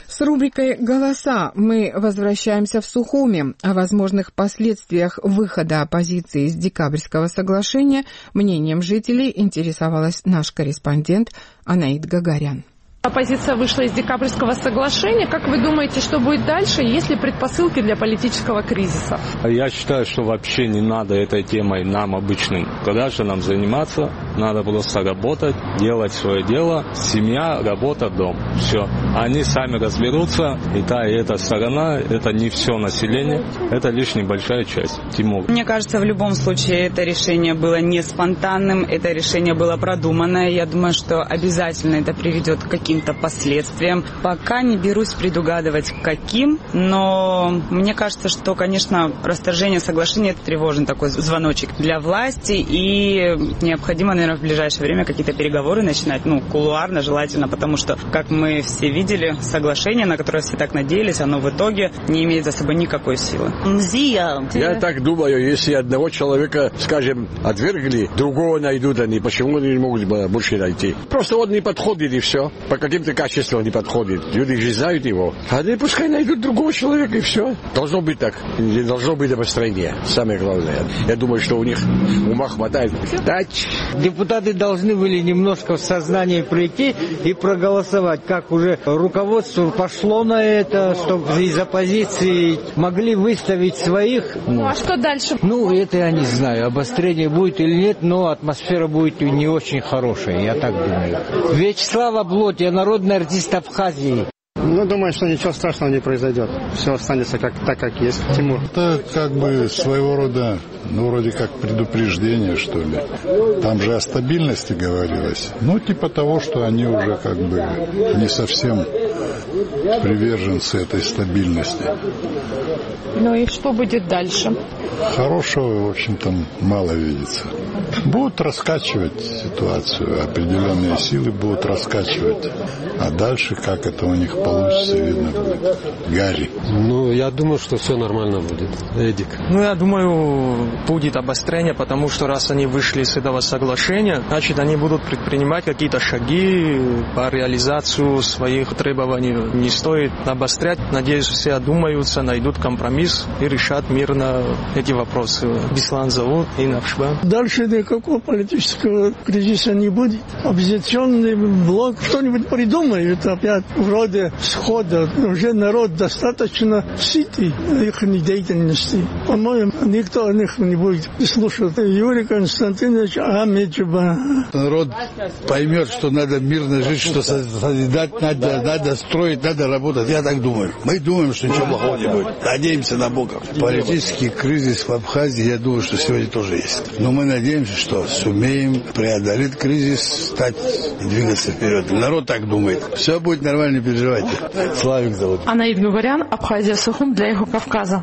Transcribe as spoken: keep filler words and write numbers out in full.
С рубрикой «Голоса» мы возвращаемся в Сухуми. О возможных последствиях выхода оппозиции из Декабрьского соглашения мнением жителей интересовалась наш корреспондент Анаит Гагарян. Оппозиция вышла из Декабрьского соглашения. Как вы думаете, что будет дальше? Есть ли предпосылки для политического кризиса? Я считаю, что вообще не надо этой темой нам, обычным гражданам, заниматься. Надо просто работать, делать свое дело. Семья, работа, дом. Все. Они сами разберутся. И та, и эта сторона, это не все население. Это лишь небольшая часть. Тимур. Мне кажется, в любом случае это решение было не спонтанным. Это решение было продуманное. Я думаю, что обязательно это приведет к каким-то последствиям. Пока не берусь предугадывать, каким, но мне кажется, что, конечно, расторжение соглашения – это тревожный такой звоночек для власти, и необходимо, наверное, в ближайшее время какие-то переговоры начинать, ну, кулуарно, желательно, потому что, как мы все видели, соглашение, на которое все так надеялись, оно в итоге не имеет за собой никакой силы. Я так думаю, если одного человека, скажем, отвергли, другого найдут они, почему они не могут больше найти? Просто он не подходит, и все. По каким-то качествам не подходит. Люди же знают его. Они пускай найдут другого человека, и все. Должно быть так. Не должно быть обострения. Самое главное. Я думаю, что у них ума хватает. Дать. Депутаты должны были немножко в сознание прийти и проголосовать. Как уже руководство пошло на это, чтобы из оппозиции могли выставить своих. Ну, а что дальше? Ну, это я не знаю. Обострение будет или нет, но атмосфера будет не очень хорошая, я так думаю. Вячеслав Облот, я народный артист Абхазии. Ну, думаю, что ничего страшного не произойдет. Все останется как, так, как есть. Тимур. Это как бы своего рода, ну, вроде как предупреждение, что ли. Там же о стабильности говорилось. Ну, типа того, что они уже как бы не совсем приверженцы этой стабильности. Ну и что будет дальше? Хорошего, в общем-то, мало видится. Будут раскачивать ситуацию, определенные силы будут раскачивать. А дальше, как это у них получится, видно будет. Гарри. Ну, я думаю, что все нормально будет. Эдик. Ну, я думаю, будет обострение, потому что раз они вышли с этого соглашения, значит, они будут предпринимать какие-то шаги по реализации своих требований. Не стоит обострять. Надеюсь, все одумаются, найдут компромисс и решат мирно эти вопросы. Беслан зовут и Навшба. Дальше никакого политического кризиса не будет. Оппозиционный блок что-нибудь придумает опять вроде схода. Уже народ достаточно сытый их деятельности. По-моему, никто о них не будет слушать. Юрий Константинович Амиджба. Народ поймет, что надо мирно жить, что созидать надо, надо строить, надо работать. Я так думаю. Мы думаем, что ничего плохого не будет. Надеемся на Бога. Политический кризис в Абхазии, я думаю, что сегодня тоже есть. Но мы надеемся, что сумеем преодолеть кризис, стать и двигаться вперед. Народ так думает. Все будет нормально, не переживайте. Славик зовут. Анаит Гагарян, Абхазия, Сухум для Эхо Кавказа.